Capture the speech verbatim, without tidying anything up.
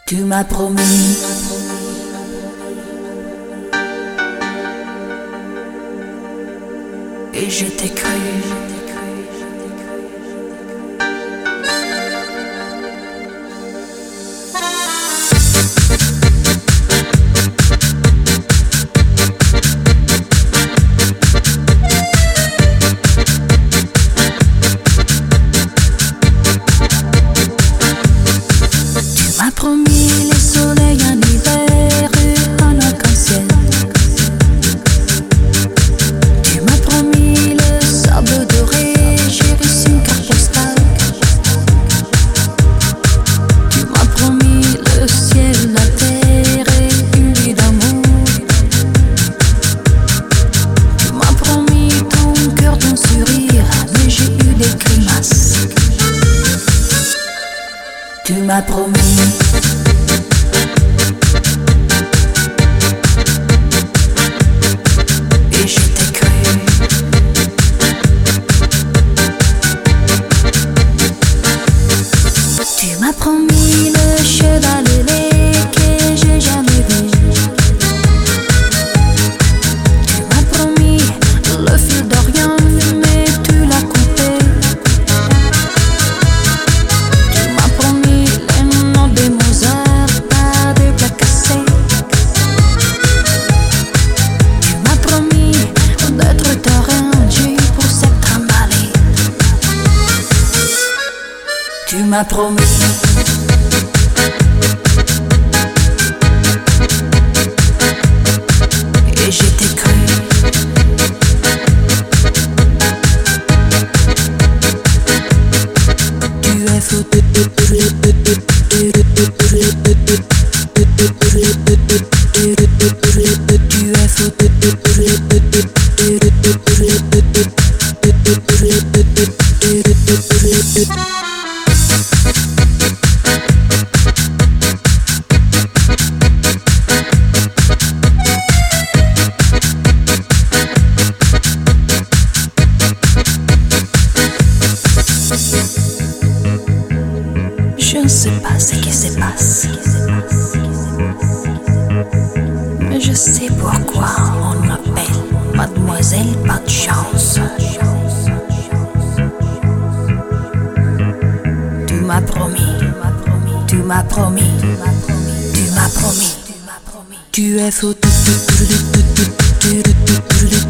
Tu m'as promis et je t'ai cru. Tu m'as promis les soleils en hiver et en arc-en-ciel. Tu m'as promis le sable doré, j'ai reçu une carte postale. Tu m'as promis le ciel, la terre et une vie d'amour. Tu m'as promis ton cœur, ton sourire, mais j'ai eu des grimaces. Tu m'as promis et je t'ai cru. Tu m'as promis le cheval ailé que j'ai jamais vu. Tu m'as promis le fil d'Orient, mais tu l'as coupé. Tu m'as promis les noms de Mozart par des plats cassés. Tu m'as promis d'être terrain Dieu pour s'être emballé. Tu m'as promis et je t'ai cru. Tu es fou. Tu es fou. Je ne sais pas ce qui se passe, mais je sais pourquoi on m'appelle Mademoiselle Pas de Chance. Tu m'as promis, tu m'as promis, tu m'as promis, tu es fou.